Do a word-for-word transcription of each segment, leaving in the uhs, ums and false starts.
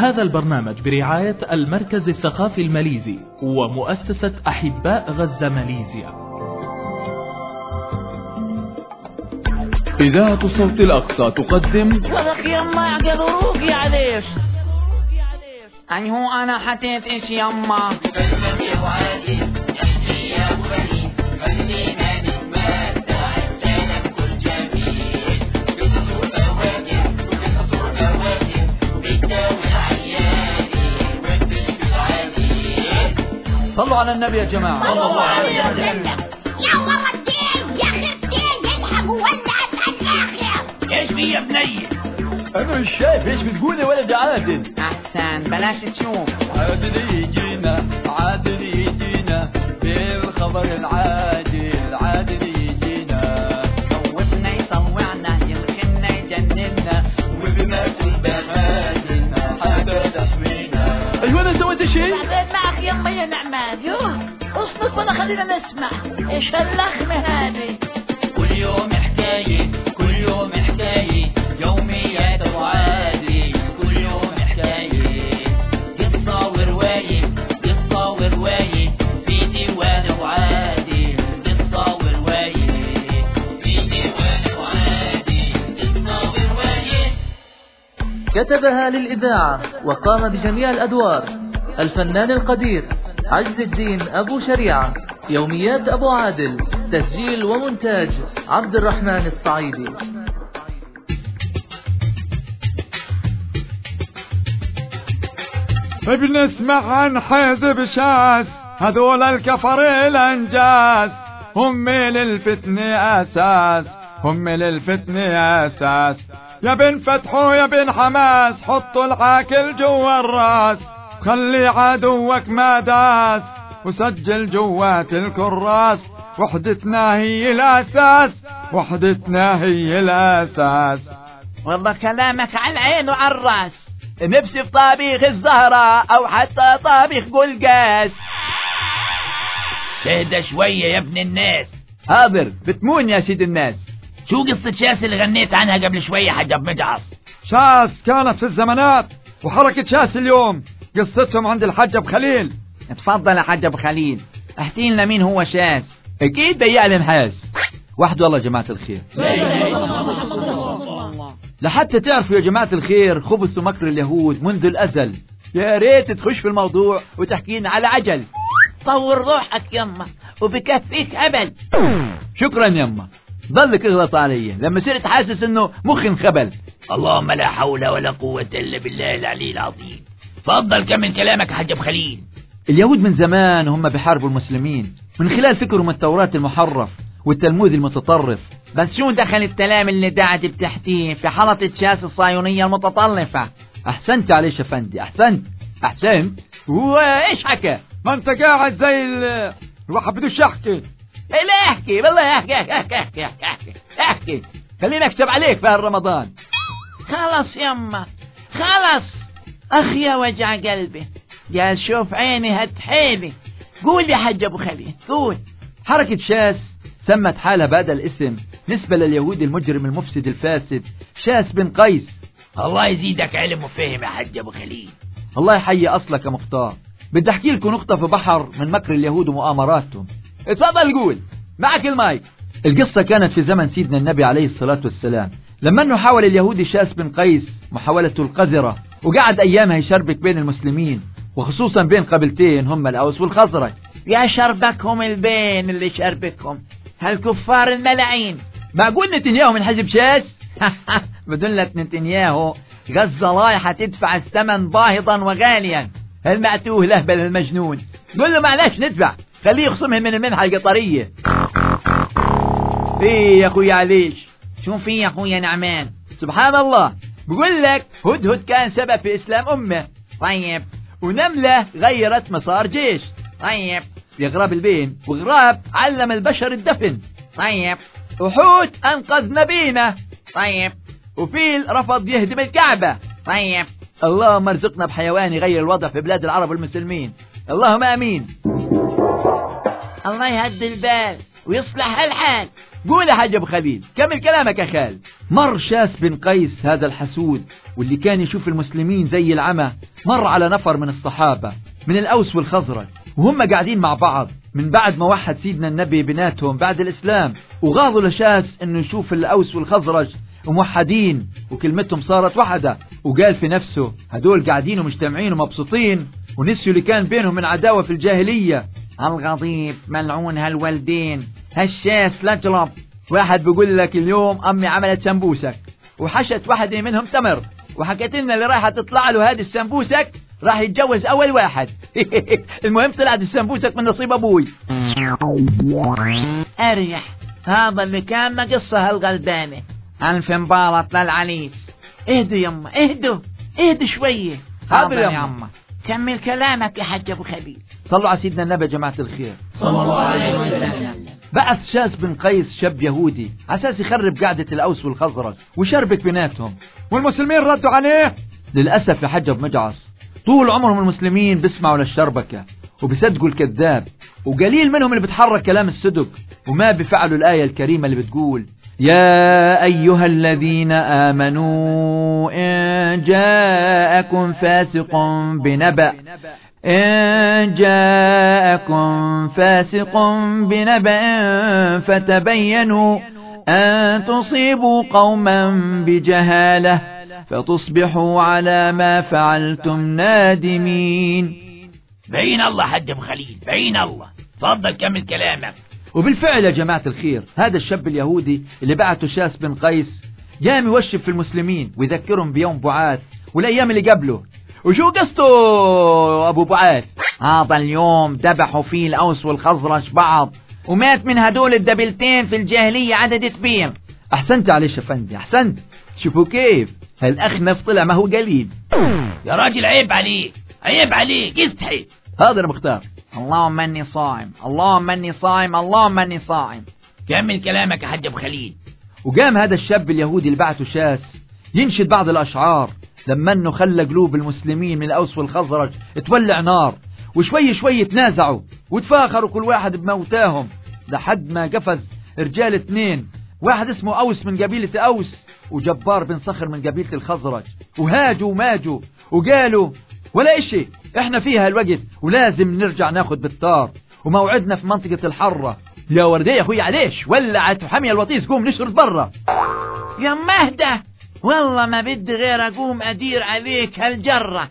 هذا البرنامج برعاية المركز الثقافي الماليزي ومؤسسة أحباء غزة ماليزيا. إذاعة صوت الأقصى تقدم ولك يما يعقلوك يا ليش يعني هو أنا حتيت إيش يما صلوا على النبي يا جماعة. صلى الله عليه وسلم. يا والله الدين يا خفتين يذهبوا والناس الآخر. ايش في يا بني؟ أنا مش شايف ايش بتقول يا ولد عادل. أحسن بلاش تشوف. عادل يجينا عادل يجينا بالخبر العادل عادل يجينا خوفنا يطوعنا يمكننا يجننا وبما كنا مالنا حاجة تحمينا. أيوة أنا سويت شيء؟ معك يما يا نعمان. يوه اصبر ولا خلينا نسمع ايش هاللخمة هذه. كل يوم حكاية كل يوم حكاية يوميات وعادي كل يوم حكاية قصة ورواية قصة ورواية في ديوان وعادي قصة ورواية في ديوان وعادي قصة ورواية. كتبها للإذاعة وقام بجميع الأدوار الفنان القدير عز الدين أبو شريعة. يوميات أبو عادل. تسجيل ومونتاج عبد الرحمن الصعيدي. بنسمع عن حزب شاس هذول الكفر الانجاز هم للفتنة اساس هم للفتنة اساس. يا بن فتحوا يا بن حماس حطوا العاكل جوا الراس خلي عدوك ما داس وسجل جوات الكراس وحدتنا هي الاساس وحدتنا هي الاساس. والله كلامك على العين وعلى الراس. نفسي في طابيخ الزهرة او حتى طابيخ قلقاس. اهدى شوية يا ابن الناس. حاضر بتمون يا سيد الناس. شو قصة شاس اللي غنيت عنها قبل شوية حجب مجعص؟ شاس كانت في الزمانات وحركة شاس اليوم قصتهم عند الحجب خليل. اتفضل يا حجب خليل احكي لنا مين هو شاس. اكيد بياع النحاس وحده والله يا جماعة الخير. لحتى تعرفوا يا جماعة الخير خبث ومكر اليهود منذ الأزل. يا ريت تخش في الموضوع وتحكينا على عجل. طور روحك يما وبكفيك هبل. شكرا يما ضلك اغلط علي لما صرت حاسس انه مخي انخبل. اللهم لا حول ولا قوة الا بالله العلي العظيم. تفضل كمل كلامك يا حجب خليل. اليهود من زمان هم بيحاربوا المسلمين من خلال فكرهم التوراة المحرف والتلمود المتطرف. بس شو دخل الكلام اللي قاعد بتحكيه في حلطة شاس الصهيونية المتطلفة؟ احسنت عليش يا فندي احسنت احسنت. هو ايش حكى؟ ما انت قاعد زي الواحد بدوش يحكي. ايه لا احكي والله احكي احكي احكي احكي احكي, احكي. خليني اكتب عليك في رمضان. خلص يما خلص. اخي يا وجع قلبي قال شوف عيني هتحيلي. قول يا حج ابو خليل قول. حركة شاس سمت حالها بهذا الاسم نسبة لليهود المجرم المفسد الفاسد شاس بن قيس. الله يزيدك علم وفهم يا حج ابو خليل. الله يحيي اصلك يا مختار. بدي احكي لكم نقطة في بحر من مكر اليهود ومؤامراتهم. اتفضل قول معك المايك. القصة كانت في زمن سيدنا النبي عليه الصلاة والسلام لما انه حاول اليهودي شاس بن قيس محاولته القذرة وقعد ايامها يشربك بين المسلمين وخصوصا بين قبيلتين هم الاوس والخزرج. يا شربكهم البين اللي شربكهم هالكفار الملعين. معقول نتنياهو من حزب شاس؟ بدلة نتنياهو غزة رايحة تدفع الثمن باهظا وغاليا. المأتوه لهبل المجنون قل له معلش ندفع خليه يخصمها من المنحة القطرية. ايه يا اخويا عليش؟ شو في يا اخويا نعمان؟ سبحان الله بقول لك هدهد كان سبب في اسلام امه. طيب. ونملة غيرت مسار جيش. طيب. يا غراب البين وغراب علم البشر الدفن. طيب. وحوت انقذ نبينا. طيب. وفيل رفض يهدم الكعبة. طيب. اللهم ارزقنا بحيوان يغير الوضع في بلاد العرب والمسلمين اللهم امين. الله يهدي البال ويصلح الحال. قول يا حاج ابو خليل، كمل كلامك يا خال. مر شاس بن قيس هذا الحسود واللي كان يشوف المسلمين زي العمى، مر على نفر من الصحابة من الأوس والخزرج وهم قاعدين مع بعض من بعد ما وحد سيدنا النبي بناتهم بعد الإسلام، وغاضوا لشاس انه يشوف الأوس والخزرج وموحدين وكلمتهم صارت وحدة، وقال في نفسه هدول قاعدين ومجتمعين ومبسوطين ونسيوا اللي كان بينهم من عداوة في الجاهلية. الغضيب ملعون هالولدين هالشاس لجرب. واحد بيقول لك اليوم أمي عملت سمبوسك وحشت واحدة منهم تمر وحكت لنا اللي رايحة تطلع له هذه السمبوسك راح يتجوز أول واحد. المهم طلعت السمبوسك من نصيب أبوي. أريح، هذا اللي كان قصة هالغلبانة. ألف مبارط للعريس. اهدوا يما اهدوا اهدوا شوية. حاضر يا يما. كمل كلامك يا حاج أبو خليل. صلوا على سيدنا النبي جماعة الخير صلى الله عليه وسلم. بعث شاس بن قيس شاب يهودي عساس يخرب قعدة الأوس والخزرج وشربك بيناتهم، والمسلمين ردوا عليه. للأسف يا حج أبو مجعص طول عمرهم المسلمين بيسمعوا للشربكة وبيصدقوا الكذاب، وقليل منهم اللي بتحرك كلام الصدق وما بيفعلوا الآية الكريمة اللي بتقول يا أيها الذين آمنوا إن جاءكم فاسق بنبأ إن جاءكم فاسق بنبأ فتبينوا أن تصيبوا قوما بجهالة فتصبحوا على ما فعلتم نادمين. بعين الله حج أبو خليل، بعين الله. تفضل كمل كلامك. وبالفعل يا جماعة الخير هذا الشاب اليهودي اللي بعته شاس بن قيس قام يوشف في المسلمين ويذكرهم بيوم بعاث والأيام اللي قبله. وشو قصته أبو بعاث؟ هذا اليوم ذبحوا فيه الأوس والخزرج بعض ومات من هدول الدبلتين في الجاهلية عدد كبير. أحسنت عليش يا فندي أحسنت. شوفوا كيف هالأخنف طلع ما هو قليل. يا راجل عيب عليك عيب عليك استحي. هذا مختار. اللهم اني صائم اللهم اني صائم اللهم اني صائم. كمل كلامك يا حج أبو خليل. وقام هذا الشاب اليهودي اللي بعته شاس ينشد بعض الأشعار لما انه خلى قلوب المسلمين من الأوس والخزرج تولع نار، وشوي شوي تنازعوا وتفاخروا كل واحد بموتاهم لحد ما قفز رجال اثنين، واحد اسمه أوس من قبيلة أوس وجبار بن صخر من قبيلة الخزرج، وهاجوا وماجوا وقالوا ولا إشي احنا فيها الوقت ولازم نرجع ناخد بالطار وموعدنا في منطقة الحرة. يا وردي يا اخوي عليش ولعت وحمي الوطيس قوم نشرد برا. يا مهدة والله ما بدي غير اقوم ادير عليك هالجرة.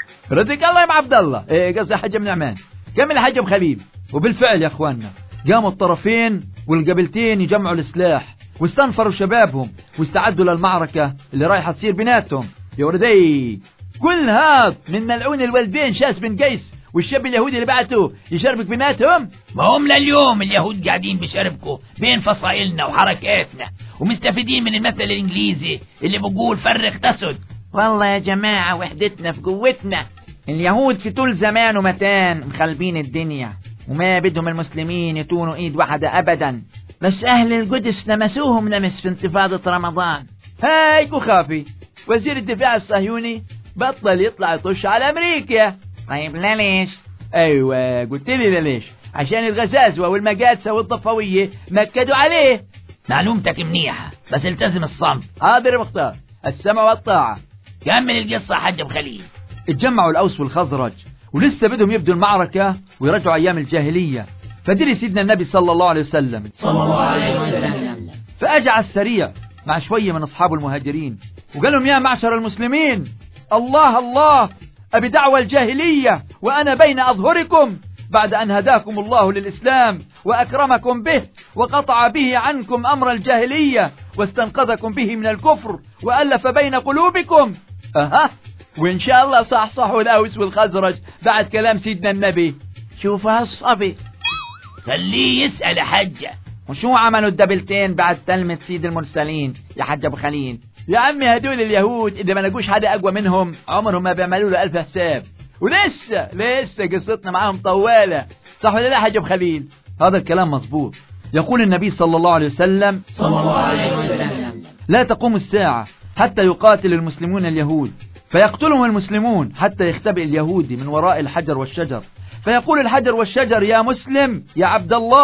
ردك الله يا عبد الله. ايه قصدي حاج ابن عمان. كمل حاج ابو خليل. وبالفعل يا اخواننا قاموا الطرفين والقبيلتين يجمعوا السلاح واستنفروا شبابهم واستعدوا للمعركة اللي رايحة تصير بيناتهم. يا وردي كل هذا من ملعون الوالدين شاس بن قيس والشاب اليهودي اللي بعته يشربك بيناتهم. ما هم لليوم اليهود قاعدين بيشربكوا بين فصائلنا وحركاتنا ومستفيدين من المثل الانجليزي اللي بقول فرق تسد. والله يا جماعة وحدتنا في قوتنا. اليهود في طول زمان ومتان مخلبين الدنيا وما بدهم المسلمين يتونوا ايد واحدة ابدا، بس اهل القدس لمسوهم لمس في انتفاضة رمضان. هاي خافي وزير الدفاع الصهيوني بطل يطلع يطش على امريكا. طيب ليش؟ ايوه قلت لي ليش؟ عشان الغزازوة والمقادسة والضفوية مكدوا عليه. معلومتك منيحة بس التزم الصمت. حاضر مختار السمع والطاعة. كمل القصة حج أبو خليل. اتجمعوا الأوس والخزرج ولسه بدهم يبدوا المعركة ويرجعوا أيام الجاهلية، فدري سيدنا النبي صلى الله عليه وسلم صلى الله عليه وسلم فأجع السريع مع شوية من أصحاب المهاجرين وقال لهم يا معشر المسلمين الله الله أبي دعوة الجاهلية وأنا بين أظهركم بعد أن هداكم الله للإسلام وأكرمكم به وقطع به عنكم أمر الجاهلية واستنقذكم به من الكفر وألف بين قلوبكم. أها وإن شاء الله صح صح الأوس والخزرج بعد كلام سيدنا النبي. شوف هالصبي خليه يسأل حجة وشو عملوا الدبلتين بعد تلمة سيد المرسلين يا حج أبو خليل؟ يا عمي هدول اليهود إذا ما لقوش حدا أقوى منهم عمرهم ما بيعملوا له ألف حساب، ولسه لسه قصتنا معاهم طوالة. صح ولا لا حج أبو خليل؟ هذا الكلام مظبوط. يقول النبي صلى الله عليه وسلم صلى الله عليه وسلم لا تقوم الساعة حتى يقاتل المسلمون اليهود فيقتلهم المسلمون حتى يختبئ اليهودي من وراء الحجر والشجر فيقول الحجر والشجر يا مسلم يا عبد الله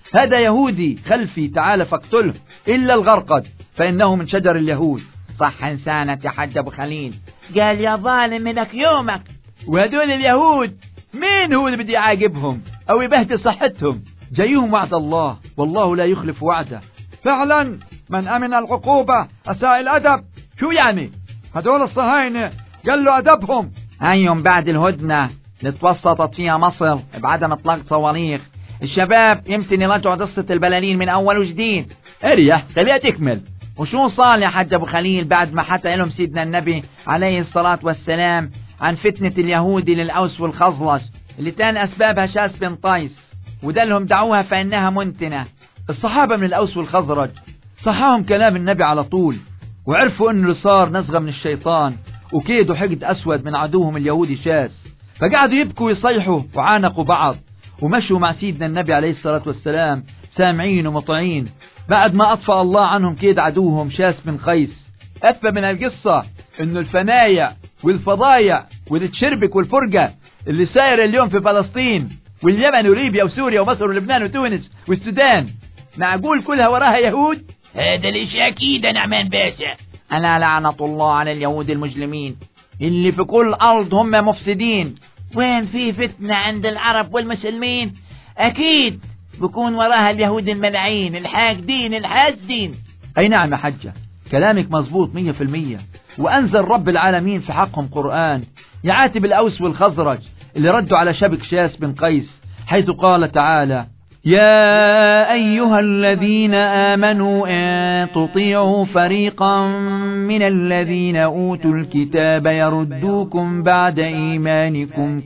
هذا يهودي خلفي، تعال فاقتله إلا الغرقد فإنه من شجر اليهود. صح إنسانك يا حج أبو خليل، قال يا ظالم منك يومك. وهدول اليهود مين هو اللي بدي يعاقبهم أو يبهدل صحتهم؟ جايهم وعد الله والله لا يخلف وعده. فعلا من أمن العقوبة أساء الأدب. شو يعني؟ هدول الصهاينة قال له أدبهم. هيهم بعد الهدنة اللي توسطت فيها مصر بعدم اطلاق صواريخ، الشباب يمكن يرجعوا قصة البلالين من أول وجديد. اريح خليها تكمل. وشو صار يا حج أبو خليل بعد ما حكى لهم سيدنا النبي عليه الصلاة والسلام عن فتنة اليهودي للأوس والخزرج اللي كان أسبابها شاس بن طيس ودلهم دعوها فإنها منتنة؟ الصحابة من الأوس والخزرج صحاهم كلام النبي على طول، وعرفوا أنه صار نزغة من الشيطان وكيدوا حقد أسود من عدوهم اليهودي شاس، فقعدوا يبكوا ويصيحوا وعانقوا بعض ومشوا مع سيدنا النبي عليه الصلاة والسلام سامعين ومطيعين بعد ما أطفأ الله عنهم كيد عدوهم شاس بن قيس. أفى من القصة أنه الفنايع والفضايع والتشربك والفرقة اللي سايرة اليوم في فلسطين واليمن وليبيا وسوريا ومصر ولبنان وتونس والسودان معقول كلها وراها يهود؟ هذا الاشي أكيد يا نعمان باشا. ألا لعنة الله على اليهود المجرمين اللي في كل أرض هم مفسدين. وين في فتنة عند العرب والمسلمين أكيد بكون وراها اليهود الملعين الحاقدين الحاسدين. أي نعم يا حجة، كلامك مظبوط مية في المية. وأنزل رب العالمين في حقهم قرآن يعاتب الأوس والخزرج اللي ردوا على شبك شاس بن قيس، حيث قال تعالى: يا أيها الذين آمنوا إن تطيعوا فريقا من الذين أوتوا الكتاب يردوكم بعد إيمانكم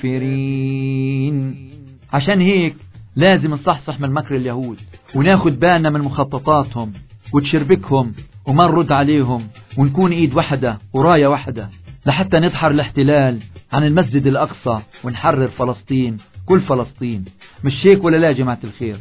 كافرين. عشان هيك لازم نصحصح من مكر اليهود وناخد بالنا من مخططاتهم وتشربكهم وما نرد عليهم، ونكون إيد واحدة وراية واحدة لحتى نضحر الاحتلال عن المسجد الأقصى ونحرر فلسطين، كل فلسطين. مش هيك ولا لا يا جماعة الخير؟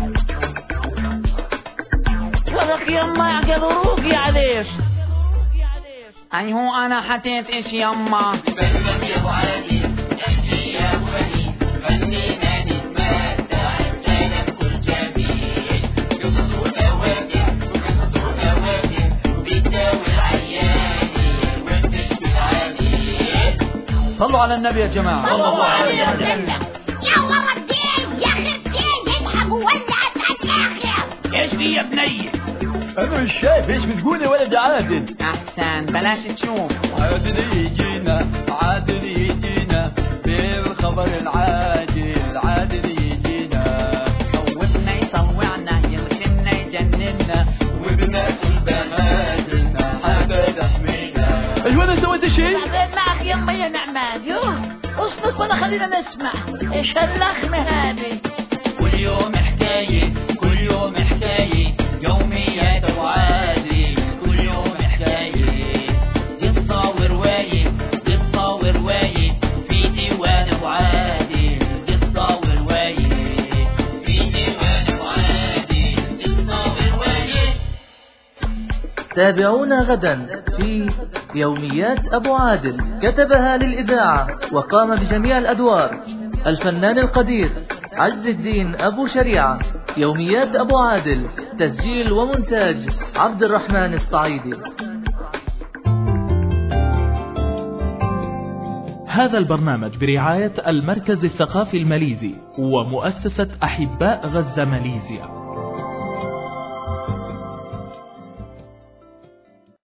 ولك يما يعقلوك يا عليش. أي هو أنا حتيت إيش يما بلد يا أبو علي أجي يا أبو علي خلينا نتمتع بجانب كل جميل قصص ونواجه وقصص ونواجه بتداوي العياني وبتشفي العليل. صلوا على النبي يا جماعة. صلوا الله عليه وسلم. يا ولدي يا خفتي يذهب ولعت الآخر. ايش في يا بني؟ أنا مش شايف ايش بتقول يا ولد عادل. أحسن بلاش تشوف. عادل يجينا عادل يجينا بالخبر العاجل، عادل يجينا خوفنا يطوعنا يلخمنا يجننا وبناكل بمازلنا حاجة تحمينا. ايوه انا سويت شيء؟ بعدين معك يما يا نعمان. يوه اصبر ولا خلينا نسمع ايش هاللخمة هذه. كل يوم حكاية كل يوم حكاية يوميات أبو عادل، كل يوم حكاية قصة ورواية قصة ورواية في ديوان أبو عادل، قصة ورواية في ديوان أبو عادل، قصة ورواية. تابعونا غدا في يوميات أبو عادل، كتبها للإذاعة وقام بجميع الأدوار الفنان القدير عز الدين أبو شريعة. يوميات أبو عادل، تسجيل ومونتاج عبد الرحمن الصعيدي. هذا البرنامج برعاية المركز الثقافي الماليزي ومؤسسة أحباء غزة ماليزيا.